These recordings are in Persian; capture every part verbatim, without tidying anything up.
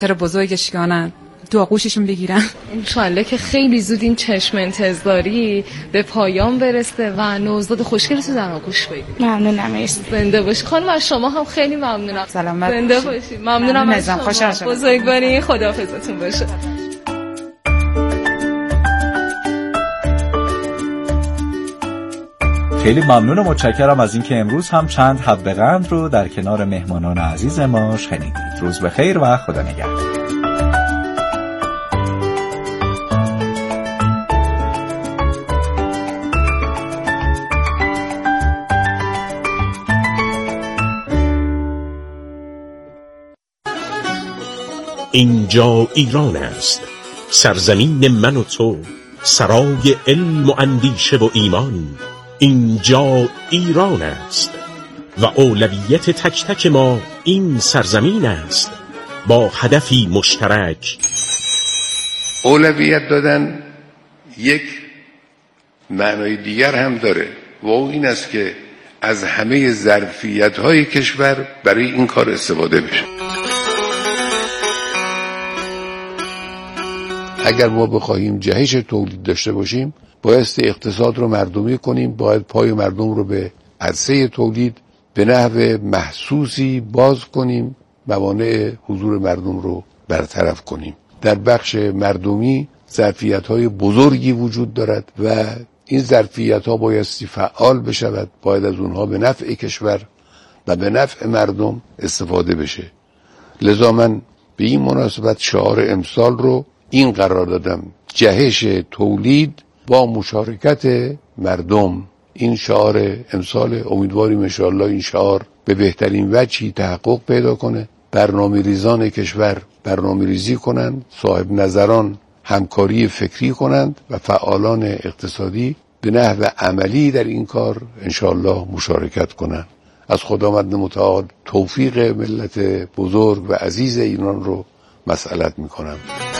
چرا بزرگشگانن تو آغوششون بگیرن. انشالله که خیلی زود این چشم انتظاری به پایان برسه و نوزاد خوشگلتون در آغوش بگیرید. ممنونم. مرسی. زنده باشی. خانم از شما هم خیلی ممنونم. سلامت زنده باشی. ممنونم از شما. خوشحال شدم. بزرگواری. خداحافظتون باشه. خیلی ممنون و متشکرم از اینکه امروز هم چند حب قند رو در کنار مهمانان عزیز ما شنیدید. روز بخیر و خدا نگهدار. اینجا ایران است، سرزمین من و تو، سرای علم و اندیشه و ایمان. اینجا ایران است و اولویت تک تک ما این سرزمین است، با هدفی مشترک. اولویت دادن یک معنای دیگر هم داره و اون این است که از همه ظرفیت‌های کشور برای این کار استفاده بشه. اگر ما بخواهیم جهش تولید داشته باشیم، بایستی اقتصاد رو مردمی کنیم، باید پای مردم رو به عرصه تولید به نحو محسوسی باز کنیم، موانع حضور مردم رو برطرف کنیم. در بخش مردمی ظرفیت‌های بزرگی وجود دارد و این ظرفیت‌ها بایستی فعال بشود، باید از اونها به نفع کشور و به نفع مردم استفاده بشه. لذا من به این مناسبت شعار امسال رو این قرار دادم: جهش تولید با مشارکت مردم. این شعار امسال، امیدواریم انشاءالله این شعار به بهترین وجهی تحقق پیدا کنه. برنامه ریزان کشور برنامه ریزی کنند، صاحب نظران همکاری فکری کنند و فعالان اقتصادی به نحو عملی در این کار انشاءالله مشارکت کنند. از خداوند متعال توفیق ملت بزرگ و عزیز ایران رو مسئلت میکنم.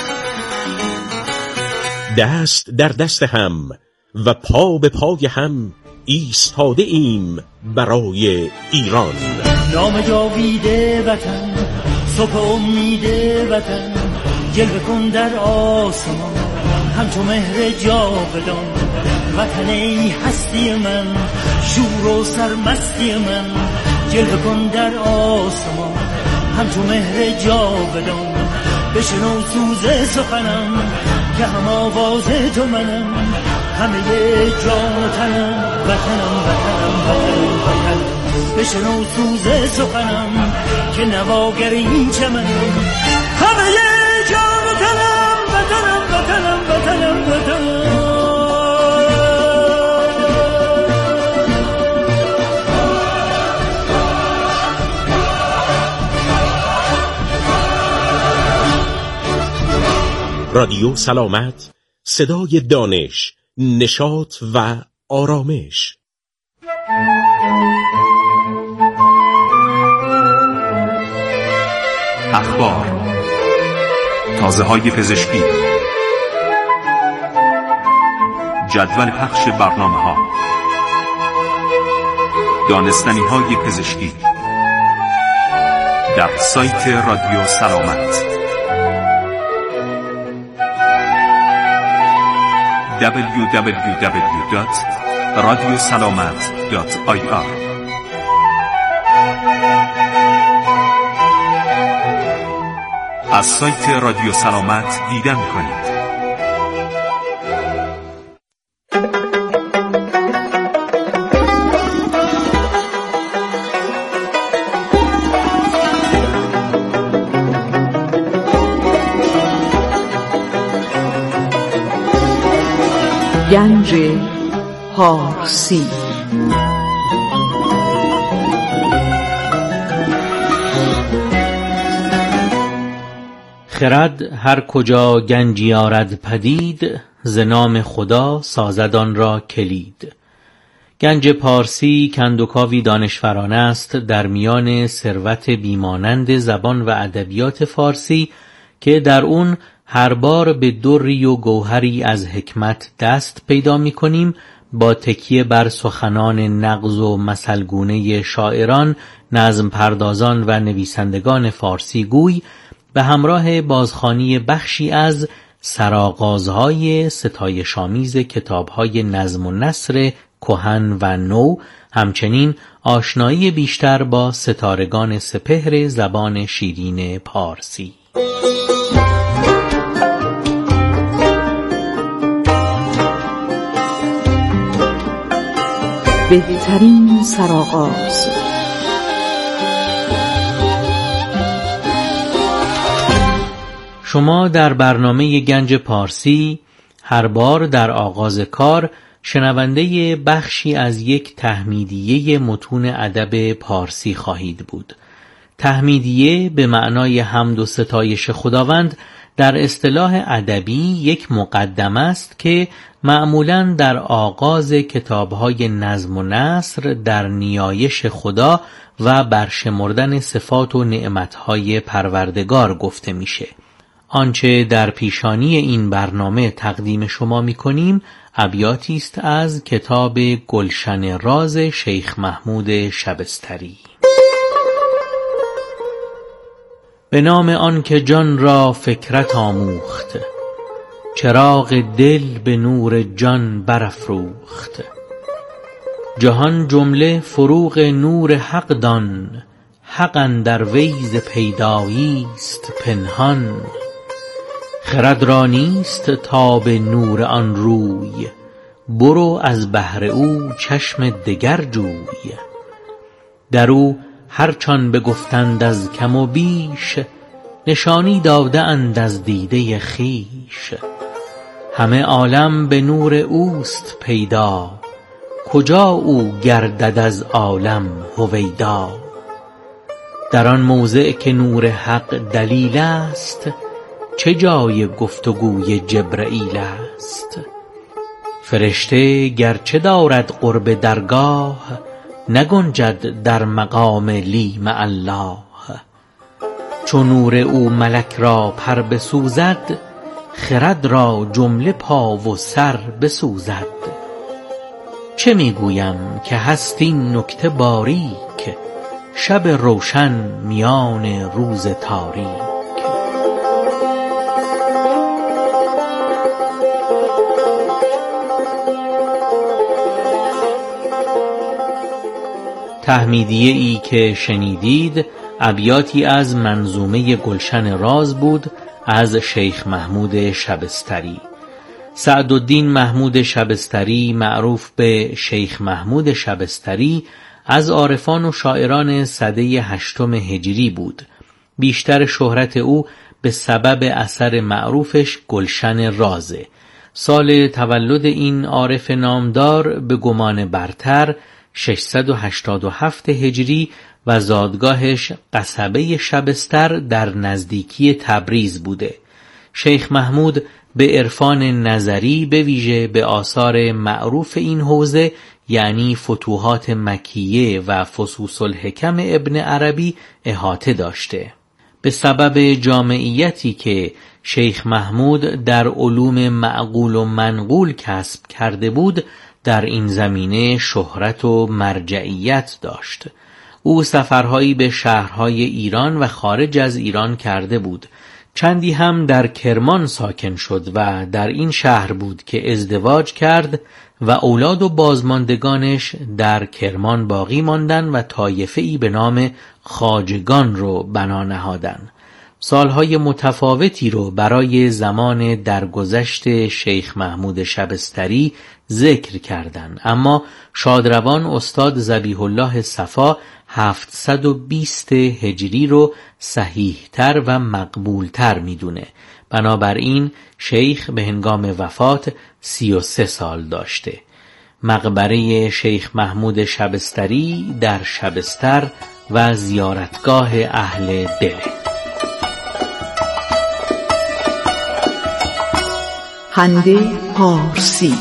دست در دست هم و پا به پای هم ایستاده ایم برای ایران. نام جاویده وطن، صبح امید وطن، جلوه کن در آسمان همچو مهر جاودان. وطن ای هستی من، شور و سرمستی من، جلوه کن در آسمان همچو مهر جاودان. بشنو سوز سخنم که هم آواز تو منم، همه جان و تنم وطنم وطنم وطنم وطنم. بشنو سوز سخنم که نواگر این چمنم، همه جان و تنم وطنم وطنم وطنم وطنم. رادیو سلامت، صدای دانش، نشاط و آرامش. اخبار، تازه های پزشکی، جدول پخش برنامه ها، دانستنی های پزشکی در سایت رادیو سلامت دبلیو دبلیو دبلیو دات رادیو سلامت دات آی آر. از سایت رادیو سلامت دیدن کنید. گنج پارسی. خرد هر کجا گنجی آرد پدید، ز نام خدا سازد آن را کلید. گنج پارسی کندوکاوی دانشورانه است در میان ثروت بیمانند زبان و ادبیات فارسی که در اون هر بار به دری و گوهری از حکمت دست پیدا می کنیم، با تکیه بر سخنان نغز و مثلگونه شاعران، نظم پردازان و نویسندگان فارسی گوی به همراه بازخوانی بخشی از سرآغازهای ستایش‌آمیز کتاب‌های نظم و نثر کهن و نو، همچنین آشنایی بیشتر با ستارگان سپهر زبان شیرین پارسی. بهترین سرآغاز. شما در برنامه گنج پارسی هر بار در آغاز کار شنونده بخشی از یک تحمیدیه متون ادب پارسی خواهید بود. تحمیدیه به معنای حمد و ستایش خداوند در اصطلاح ادبی یک مقدمه است که معمولاً در آغاز کتاب‌های نظم و نثر در نیایش خدا و برشمردن صفات و نعمت‌های پروردگار گفته میشه. آنچه در پیشانی این برنامه تقدیم شما می‌کنیم ابیاتی است از کتاب گلشن راز شیخ محمود شبستری. به نام آن که جان را فکرت آموخت، چراغ دل به نور جان برافروخت. جهان جمله فروغ نور حق دان، حق اندر وی ز پیدایی است پنهان. خرد را نیست تاب نور آن روی، برو از بحر او چشم دگر جوی. در او هرچان بگفتند از کم و بیش، نشانی داده اند از دیده خیش. همه عالم به نور اوست پیدا، کجا او گردد از عالم هویدا. در آن موضع که نور حق دلیل است، چه جای گفتگوی جبرئیل است. فرشته گرچه دارد قرب درگاه، نگنجد در مقام لی مع الله. چون نور او ملک را پر بسوزد، خرد را جمله پا و سر بسوزد. چه میگویم که هست این نکته باریک، شب روشن میان روز تاریک. تحمیدیه ای که شنیدید ابیاتی از منظومه گلشن راز بود از شیخ محمود شبستری. سعدالدین محمود شبستری، معروف به شیخ محمود شبستری، از عارفان و شاعران سده هشتم هجری بود. بیشتر شهرت او به سبب اثر معروفش گلشن رازه. سال تولد این عارف نامدار به گمان برتر ششصد و هشتاد و هفت هجری و زادگاهش قصبه شبستر در نزدیکی تبریز بوده. شیخ محمود به عرفان نظری به ویژه به آثار معروف این حوزه یعنی فتوحات مکیه و فصوص الحکم ابن عربی احاطه داشته. به سبب جامعیتی که شیخ محمود در علوم معقول و منقول کسب کرده بود، در این زمینه شهرت و مرجعیت داشت. او سفرهایی به شهرهای ایران و خارج از ایران کرده بود. چندی هم در کرمان ساکن شد و در این شهر بود که ازدواج کرد و اولاد و بازماندگانش در کرمان باقی ماندن و طایفه‌ای به نام خواجگان رو بنا نهادن. سالهای متفاوتی رو برای زمان درگذشت شیخ محمود شبستری ذکر کردند، اما شادروان استاد ذبیح الله صفا هفتصد و بیست هجری رو صحیحتر و مقبولتر میدونه. بنابراین شیخ به هنگام وفات سی و سه سال داشته. مقبره شیخ محمود شبستری در شبستر و زیارتگاه اهل دل. هنده پارسی.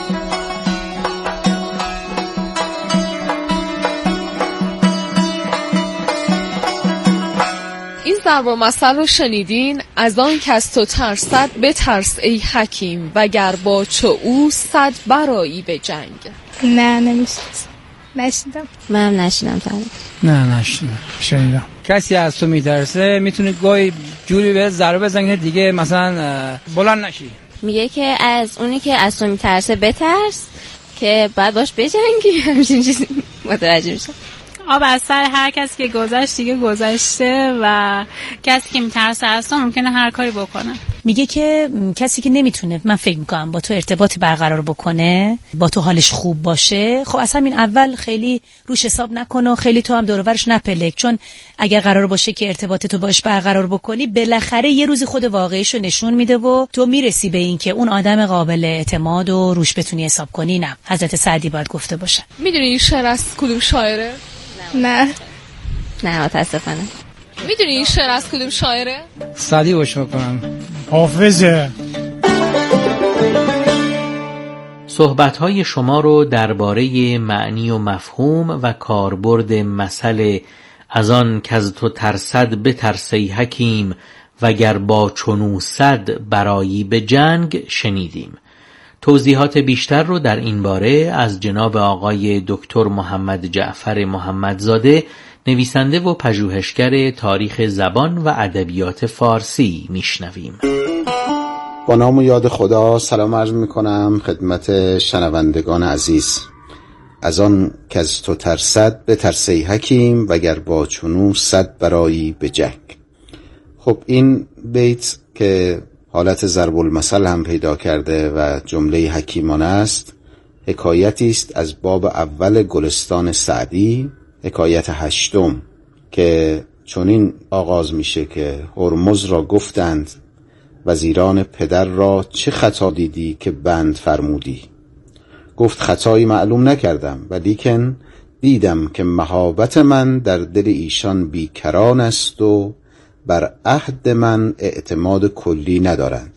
این ضرب المثل رو شنیدین؟ از آن کس تو ترسد بترس ای حکیم، وگر با چو او صد برایی به جنگ. نه نمیشناسم. نشیدم. من نشیدم تا نه نشیدم. شنیدم کسی از تو میترسه میتونه گاهی جوری به ضربه بزنه دیگه مثلا بلند نشی. میگه که از اونی که از تو میترسه بترس که بعد باش بجنگی. همچین چیزی متوجه میشم. آب از سر هر کسی که گذشت دیگه گذشته و کسی که میترسه از تو ممکنه هر کاری بکنه. میگه که کسی که نمیتونه، من فکر میکنم با تو ارتباطی برقرار بکنه، با تو حالش خوب باشه، خب اصلا این اول خیلی روش حساب نکنه و خیلی تو هم دور و برش نپلک، چون اگر قرار باشه که ارتباط تو باش برقرار بکنی بالاخره یه روزی خود واقعیشو نشون میده و تو میرسی به این که اون آدم قابل اعتماد و روش بتونی حساب کنی. نه، حضرت سعدی باید گفته باشه. میدونی این شعر از کدوم شاعره؟ نه نه متاسفانه. میدونی این شعر از کدوم شاعره؟ سعدی باش بکنم. حافظه. صحبت‌های شما رو درباره معنی و مفهوم و کاربرد مثل از آن کز تو ترصد بترسی حکیم وگر با چنو صد برایی به جنگ شنیدیم. توضیحات بیشتر رو در این باره از جناب آقای دکتر محمد جعفر محمدزاده، نویسنده و پژوهشگر تاریخ زبان و ادبیات فارسی میشنویم. با نام و یاد خدا سلام عرض میکنم خدمت شنوندگان عزیز. از آن که از تو ترصد بترسی حکیم وگر با چنو صد برایی به جنگ. خب این بیت که حالت ضرب المثل هم پیدا کرده و جمله حکیمانه است، حکایتی است از باب اول گلستان سعدی، حکایت هشتم، که چنین آغاز میشه که هرمز را گفتند وزیران پدر را چه خطا دیدی که بند فرمودی؟ گفت خطایی معلوم نکردم ولیکن دیدم که مهابت من در دل ایشان بیکران است و بر عهد من اعتماد کلی ندارند.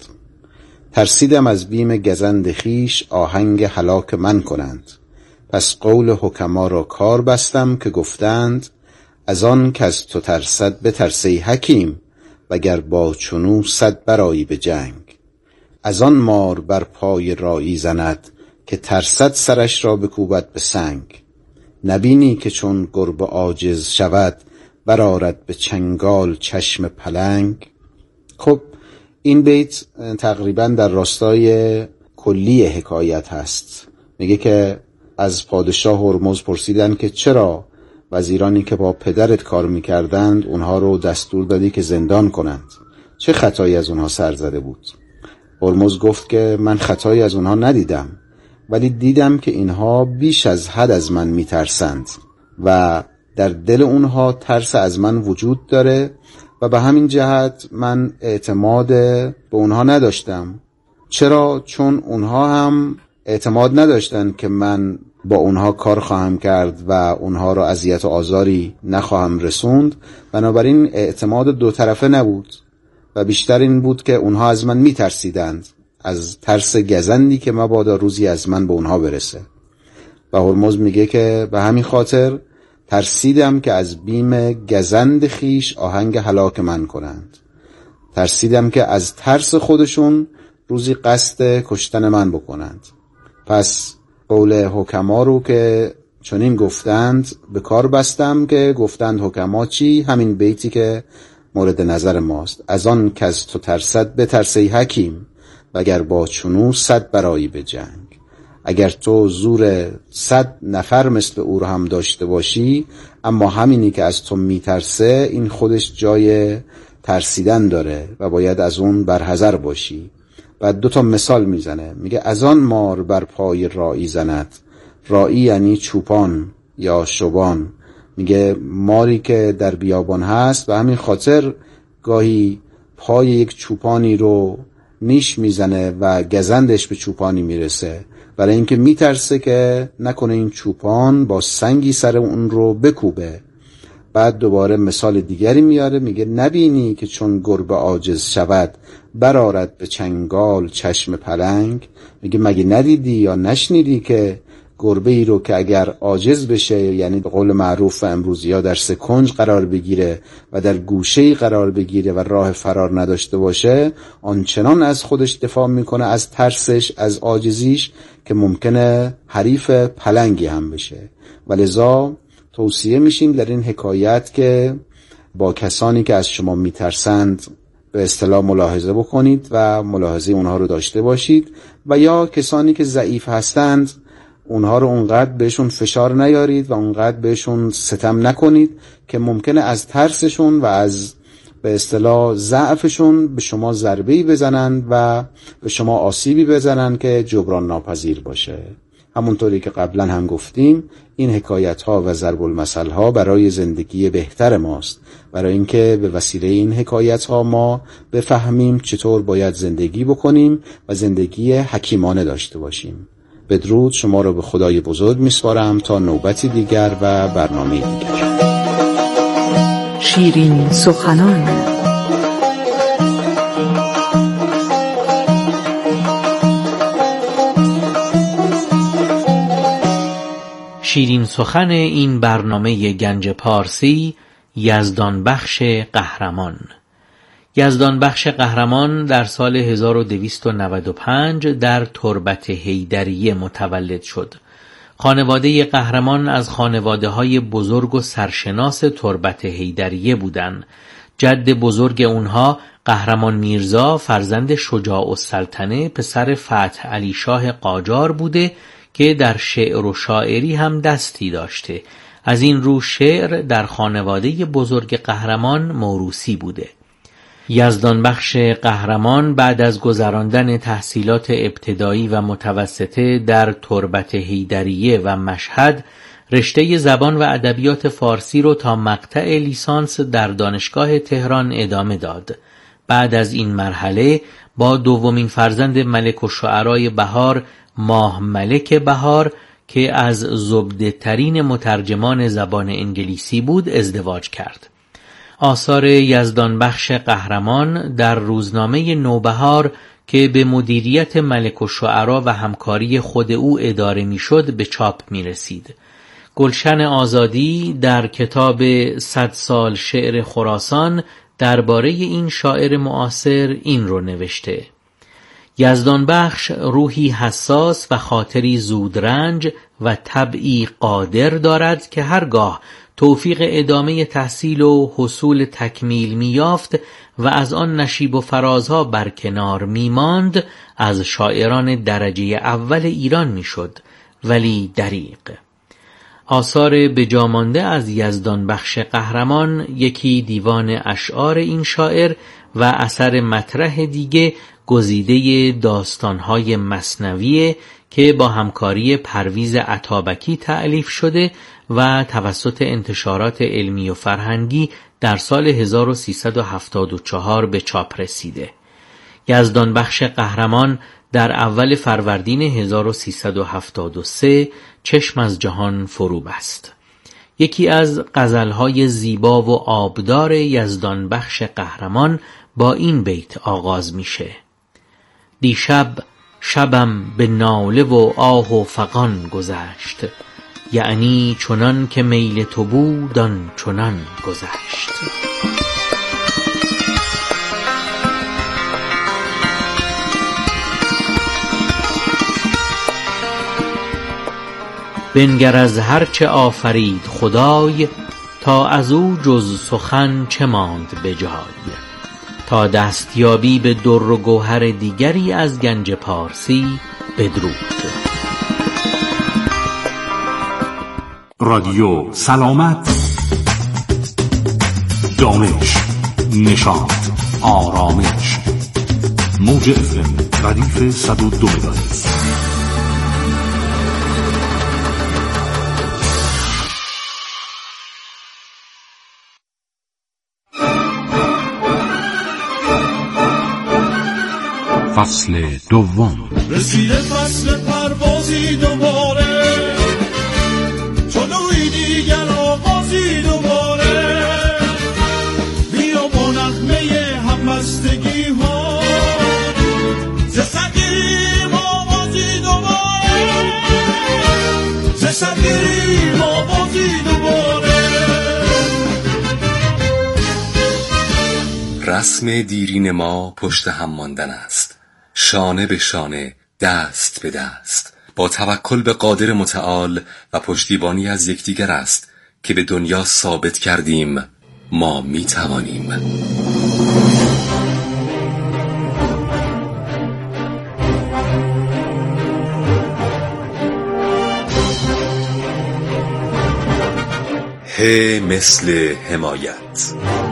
ترسیدم از بیم گزند خیش آهنگ هلاک من کنند. پس قول حکما را کار بستم که گفتند از آن که از تو ترصد بترسی حکیم وگر با چنو صد برایی به جنگ. از آن مار بر پای رایی زند که ترصد سرش را بکوبد به سنگ. نبینی که چون گربه عاجز شود برآرد به چنگال چشم پلنگ. خب این بیت تقریبا در راستای کلی حکایت هست. میگه که از پادشاه هرمز پرسیدن که چرا وزیرانی که با پدرت کار میکردند اونها رو دستور دادی که زندان کنند؟ چه خطایی از اونها سر زده بود؟ هرمز گفت که من خطایی از اونها ندیدم، ولی دیدم که اینها بیش از حد از من میترسند و در دل اونها ترس از من وجود داره و به همین جهت من اعتماد به اونها نداشتم. چرا؟ چون اونها هم اعتماد نداشتن که من با اونها کار خواهم کرد و اونها را اذیت و آزاری نخواهم رسوند. بنابراین اعتماد دو طرفه نبود و بیشتر این بود که اونها از من میترسیدند، از ترس گزندی که مبادا روزی از من به اونها برسه. و هرمز میگه که به همین خاطر ترسیدم که از بیم گزند خیش آهنگ هلاک من کنند. ترسیدم که از ترس خودشون روزی قصد کشتن من بکنند. پس قول حکما رو که چنین گفتند به کار بستم که گفتند حکما چی؟ همین بیتی که مورد نظر ماست. از آن که از تو ترصد بترسی حکیم وگر با چنو صد برایی به جنگ. اگر تو زور صد نفر مثل او رو هم داشته باشی، اما همینی که از تو میترسه این خودش جای ترسیدن داره و باید از اون برحذر باشی. بعد دو تا مثال میزنه، میگه از آن مار بر پای رایی زند. رایی یعنی چوپان یا شبان. میگه ماری که در بیابان هست و همین خاطر گاهی پای یک چوپانی رو نیش میزنه و گزندش به چوپانی میرسه، برای اینکه میترسه که نکنه این چوپان با سنگی سر اون رو بکوبه. بعد دوباره مثال دیگری میاره، میگه نبینی که چون گربه عاجز شود برآرد به چنگال چشم پلنگ. میگه مگه ندیدی یا نشنیدی که گربه ای رو که اگر عاجز بشه، یعنی به قول معروف و امروزی ها در سکنج قرار بگیره و در گوشه‌ای قرار بگیره و راه فرار نداشته باشه، آنچنان از خودش دفاع میکنه، از ترسش، از عاجزیش، که ممکنه حریف پلنگی هم بشه. ولذا توصیه میشیم در این حکایت که با کسانی که از شما میترسند به اصطلاح ملاحظه بکنید و ملاحظه اونها رو داشته باشید، و یا کسانی که ضعیف هستند اونها رو اونقدر بهشون فشار نیارید و اونقدر بهشون ستم نکنید که ممکنه از ترسشون و از به اصطلاح ضعفشون به شما ضربه‌ای بزنن و به شما آسیبی بزنن که جبران ناپذیر باشه. همونطوری که قبلا هم گفتیم، این حکایت ها و ضرب المثل ها برای زندگی بهتر ماست، برای اینکه به وسیله این حکایت ها ما بفهمیم چطور باید زندگی بکنیم و زندگی حکیمانه داشته باشیم. بدرود، شما رو به خدای بزرگ میسپارم تا نوبتی دیگر و برنامه دیگر. شیرین سخنان. شیرین سخن این برنامه گنج پارسی، یزدان بخش قهرمان. یزدان بخش قهرمان در سال هزار و دویست و نود و پنج در تربت حیدریه متولد شد. خانواده قهرمان از خانواده های بزرگ و سرشناس تربت حیدریه بودند. جد بزرگ اونها قهرمان میرزا فرزند شجاع السلطنه پسر فتح علی شاه قاجار بوده که در شعر و شاعری هم دستی داشته. از این رو شعر در خانواده بزرگ قهرمان موروثی بوده. یزدان بخش قهرمان بعد از گذراندن تحصیلات ابتدایی و متوسطه در تربت حیدریه و مشهد، رشته زبان و ادبیات فارسی رو تا مقطع لیسانس در دانشگاه تهران ادامه داد. بعد از این مرحله با دومین فرزند ملک الشعرای بهار، ماه ملک بهار که از زبده ترین مترجمان زبان انگلیسی بود، ازدواج کرد. آثار یزدان بخش قهرمان در روزنامه نوبهار که به مدیریت ملک الشعرا و همکاری خود او اداره میشد به چاپ می رسید. گلشن آزادی در کتاب صد سال شعر خراسان درباره این شاعر معاصر این رو نوشته: یزدان بخش روحی حساس و خاطری زودرنج و طبعی قادر دارد که هرگاه توفیق ادامه تحصیل و حصول تکمیل می‌یافت و از آن نشیب و فرازها برکنار می‌ماند، از شاعران درجه اول ایران می‌شد، ولی دریغ. آثار بجامانده از یزدان بخش قهرمان، یکی دیوان اشعار این شاعر و اثر مطرح دیگه گزیده داستان‌های مثنویه که با همکاری پرویز عطابکی تألیف شده و توسط انتشارات علمی و فرهنگی در سال هزار و سیصد و هفتاد و چهار به چاپ رسیده. یزدان بخش قهرمان در اول فروردین هزار و سیصد و هفتاد و سه چشم از جهان فرو بست. یکی از غزلهای زیبا و آبدار یزدان بخش قهرمان با این بیت آغاز میشه: دیشب شبم به ناله و آه و فغان گذشت، یعنی چنان که میل تو بود آن چنان گذشت. بنگر از هر چه آفرید خدای، تا از او جز سخن چه ماند به جای. تا دستیابی به در و گوهر دیگری از گنج پارسی، بدرود. رادیو سلامت، دانش، نشاط، آرامش. موج اف ام ردیف صد و دو مگاهرتز. فصل دوم. رسیده فصل پروازی دوباره، چلوی دیگر آغازی دوباره. بیا با نغمه همبستگی ها، ز سگیم آوازی دوباره. بگیریم آغازی دوباره. رسم دیرین ما پشت هم ماندن است، شانه به شانه، دست به دست، با توکل به قادر متعال و پشتیبانی از یکدیگر است که به دنیا ثابت کردیم ما می توانیم. ه مثل حمایت.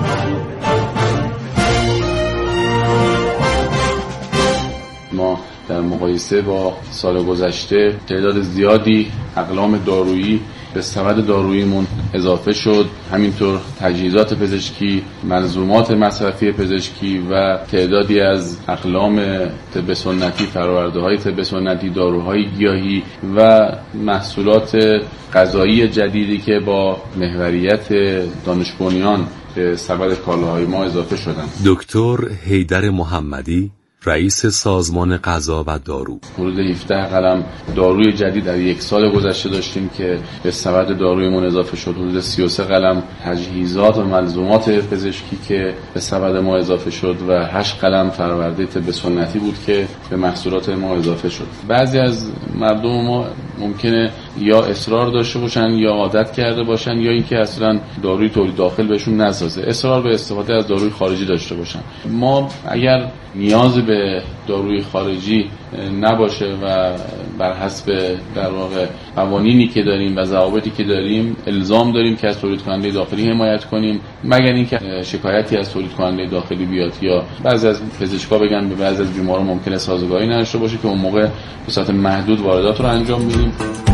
ما در مقایسه با سال گذشته تعداد زیادی اقلام دارویی به سبد داروییمون اضافه شد، همینطور تجهیزات پزشکی، ملزومات مصرفی پزشکی و تعدادی از اقلام طب سنتی، فرآورده‌های طب سنتی، داروهای گیاهی و محصولات غذایی جدیدی که با محوریت دانش بنیان به سبد کالاهای ما اضافه شدند. دکتر حیدر محمدی، رئیس سازمان غذا و دارو: حدود هفده قلم داروی جدید در یک سال گذشته داشتیم که به سبد دارویمون اضافه شد. حدود سی و سه قلم تجهیزات و ملزومات پزشکی که به سبد ما اضافه شد و هشت قلم فرآورده طب سنتی بود که به محصولات ما اضافه شد. بعضی از مردم ما ممکنه یا اصرار داشته باشن یا عادت کرده باشن یا اینکه اصلا داروی تولید داخل بهشون نسازه، اصرار به استفاده از داروی خارجی داشته باشن. ما اگر نیاز به داروی خارجی نباشه و بر حسب در واقع قوانینی که داریم و ضوابطی که داریم الزام داریم که از تولید کننده داخلی حمایت کنیم، مگر اینکه شکایتی از تولید کننده داخلی بیاد یا بعضی از پزشکا بگن به بعضی از بیماران ممکنه سازگاری نداشته باشه که اون موقع به صورت محدود واردات رو انجام میدیم.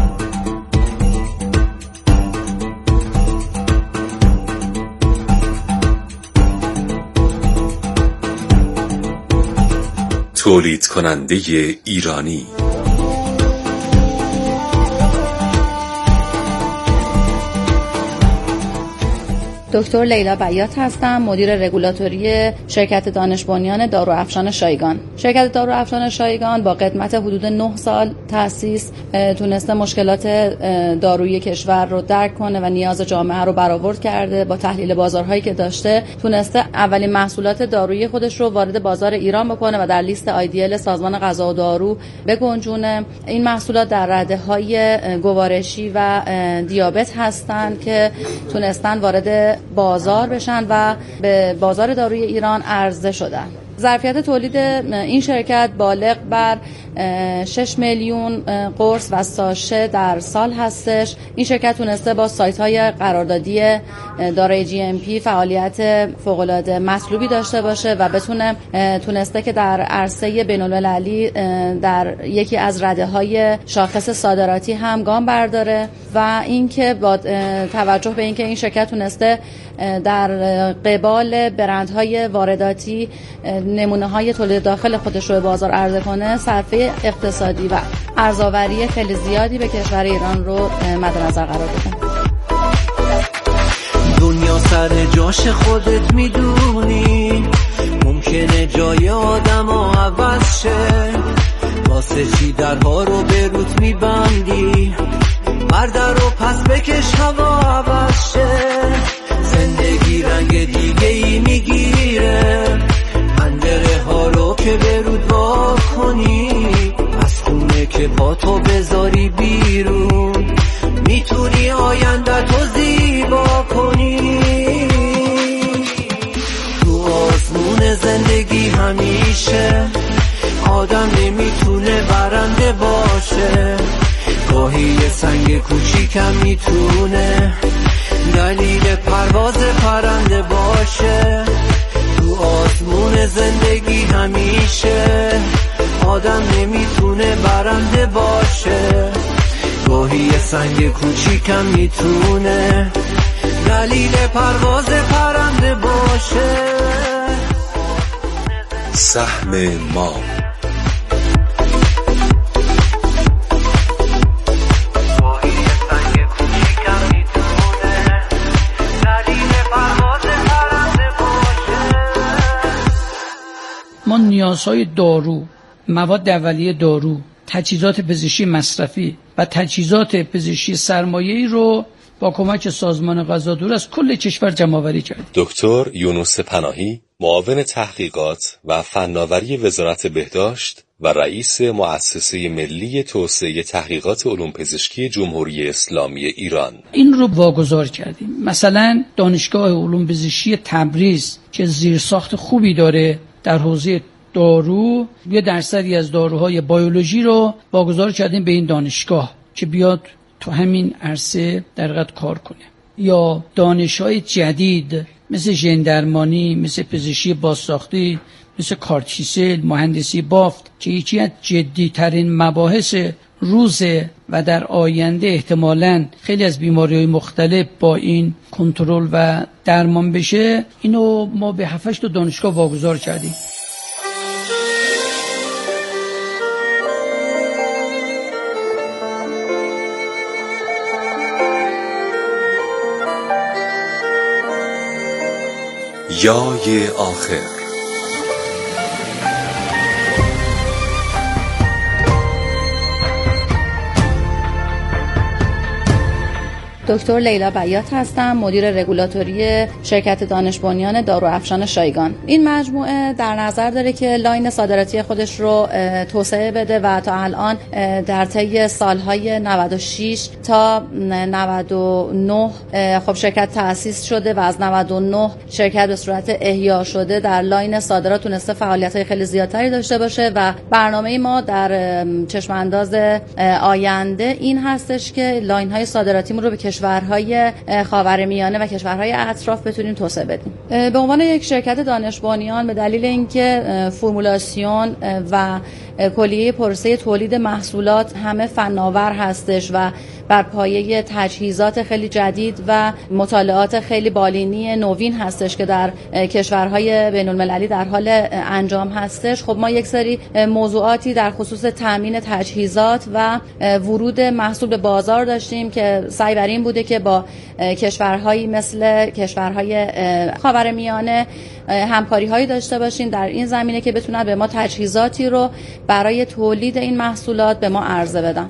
تولید کننده ایرانی. دکتر لیلا بیات هستم، مدیر رگولاتوری شرکت دانش بنیان داروافشان شایگان. شرکت داروافشان شایگان با قدمت حدود نه سال تأسیس تونسته مشکلات دارویی کشور رو درک کنه و نیاز جامعه رو برآورد کرده. با تحلیل بازارهایی که داشته تونسته اولین محصولات دارویی خودش رو وارد بازار ایران بکنه و در لیست آیدیل سازمان غذا و دارو بگنجونه. این محصولات در رده‌های گوارشی و دیابت هستند که تونستن وارد بازار بشن و به بازار داروی ایران عرضه شدن. ظرفیت تولید این شرکت بالغ بر شش میلیون قرص و ساشه در سال هستش. این شرکت تونسته با سایت‌های قراردادی دارای جی ام پی فعالیت فوق‌العاده مطلوبی داشته باشه و بتونه تونسته که در عرصه بین‌المللی در یکی از رده‌های شاخص صادراتی هم گام برداره و اینکه با توجه به اینکه این شرکت تونسته در قبال برندهای وارداتی نمونه‌های تولید داخل خودش رو به بازار عرضه کنه، صرفه اقتصادی و ارزآوری خیلی زیادی به کشور ایران رو مد نظر قرار بده. دنیا سر جاش خودت میدونی، ممکنه جای آدم‌ها عوض شه، واسه چی درها رو به روت میبندی؟ مرد رو پس بکش هوا عوض شه، زندگی رنگ دیگه ای میگیره، پنجره ها رو که به رود وا کنی، از خونه که پا تو بذاری بیرون، میتونی آینده تو زیبا کنی. تو آسمون زندگی همیشه آدم نمیتونه برنده باشه، گاهی یه سنگ کوچیکم میتونه دلیل پرواز پرنده باشه. تو آسمون زندگی همیشه آدم نمیتونه برنده باشه، گاهی یه سنگ کوچیکم میتونه دلیل پرواز پرنده باشه. سهم ما ما نیازهای دارو، مواد اولیه دارو، تجهیزات پزشکی مصرفی و تجهیزات پزشکی سرمایه‌ای رو با کمک سازمان غذادور از کل کشور جمع‌آوری کردیم. دکتر یونس پناهی، معاون تحقیقات و فناوری وزارت بهداشت و رئیس مؤسسه ملی توسعه تحقیقات علوم پزشکی جمهوری اسلامی ایران، این رو واگذار کردیم. مثلا دانشگاه علوم پزشکی تبریز که زیرساخت خوبی داره در حوزه دارو، یه درصدی از داروهای بیولوژی رو واگذار کردیم به این دانشگاه که بیاد تو همین عرصه در حقیقت کار کنه. یا دانش‌های جدید مثل ژندرمانی، مثل پزشکی بازساختی، مثل کارتیسل، مهندسی بافت که یکی از جدی‌ترین مباحث روزه و در آینده احتمالاً خیلی از بیماری‌های مختلف با این کنترل و درمان بشه، اینو ما به هفت هشت دانشگاه واگذار کردیم. یای آخر. دکتر لیلا بیات هستم، مدیر رگولاتوری شرکت دانش بنیان داروافشان شایگان. این مجموعه در نظر داره که لاین صادراتی خودش رو توسعه بده و تا الان در طی سالهای نود و شش تا نود و نه خب شرکت تأسیس شده و از نود و نه شرکت به صورت احیا شده در لاین صادرات تونسته فعالیت‌های خیلی زیادتری داشته باشه و برنامه ما در چشم انداز آینده این هستش که لاین‌های صادراتیمون رو به کشورهای خاورمیانه و کشورهای اطراف بتونیم توسعه بدیم. به عنوان یک شرکت دانش بنیان به دلیل اینکه فرمولاسیون و کلیه پروسه تولید محصولات همه فناور هستش و بر پایه تجهیزات خیلی جدید و مطالعات خیلی بالینی نوین هستش که در کشورهای بین المللی در حال انجام هستش، خب ما یک سری موضوعاتی در خصوص تامین تجهیزات و ورود محصول به بازار داشتیم که سعی بر این بوده که با کشورهایی مثل کشورهای خاورمیانه همکاری هایی داشته باشیم در این زمینه که بتونن به ما تجهیزاتی رو برای تولید این محصولات به ما عرضه بدن.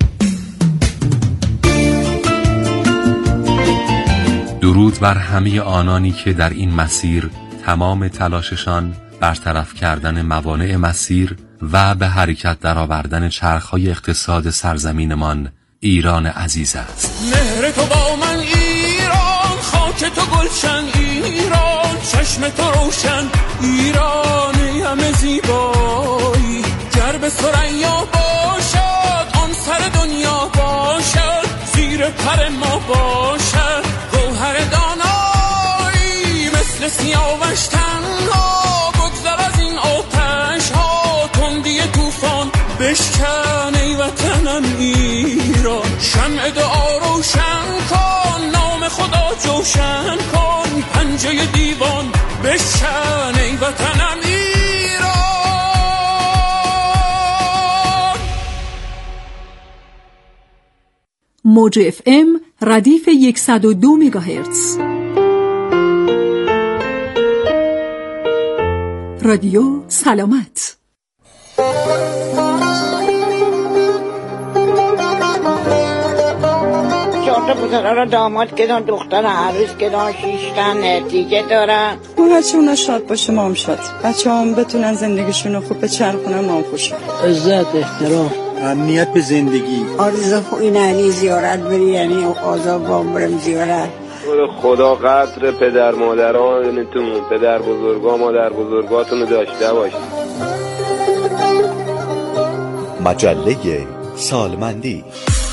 درود بر همه آنانی که در این مسیر تمام تلاششان برطرف کردن موانع مسیر و به حرکت درآوردن چرخهای اقتصاد سرزمینمان ایران عزیز است. مهر تو با من ایران، خاک تو گلشن ایران، چشم تو روشن ایرانی همه زیبایی، گر به ثریا باشد آن سر دنیا باشد، زیر پر ما باشد گوهر دانایی، مثل سیاوش تنها بگذر از این آتش ها، تندی طوفان بشکن ای وطنم ایران، شمع دعا روشن کن، نام خدا جوشن کن، پنجه دیوان بشکن ای وطنم ایران. موج اف ام ردیف صد و دو مگاهرتز. رادیو سلامت. چهار پسرها را داماد کردن، دختر عروس کردن، شیشتن دیگه دارن. بچه اونا شاد باشه، ما هم شاد، بچه هم بتونن زندگیشون رو خوب بچرخونن، ما هم خوشحال. عزت، احترام، امنیت به زندگی. آرزو خوی نهلی زیارت بری، یعنی آزاد بام برم زیارت. خدا قدر پدر مادرانتون، پدر بزرگا مادر بزرگاتون داشته باشید. مجله سالمندی.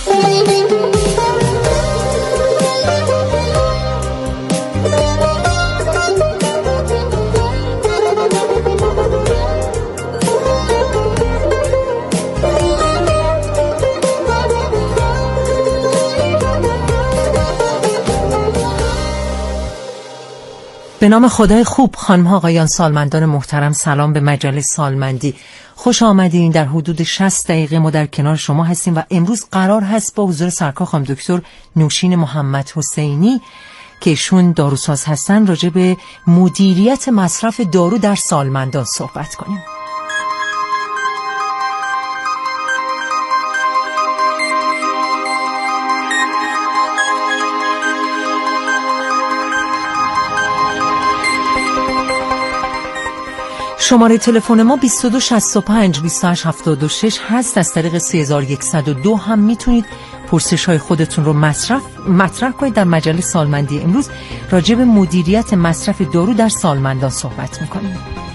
به نام خدای خوب، خانم ها آقایان سالمندان محترم، سلام به مجله سالمندی. خوش آمدین. در حدود شصت دقیقه ما در کنار شما هستیم و امروز قرار هست با حضور سرکار خانم دکتر نوشین محمد حسینی که ایشون داروساز هستن راجع به مدیریت مصرف دارو در سالمندان صحبت کنیم. شماره تلفن ما بیست و دو شصت و پنج بیست و هشت هفتاد و شش هست. از طریق سه هزار و صد و دو هم میتونید پرسش های خودتون رو مطرح مطرح کنید. در مجله سالمندی امروز راجع به مدیریت مصرف دارو در سالمندان صحبت میکنیم.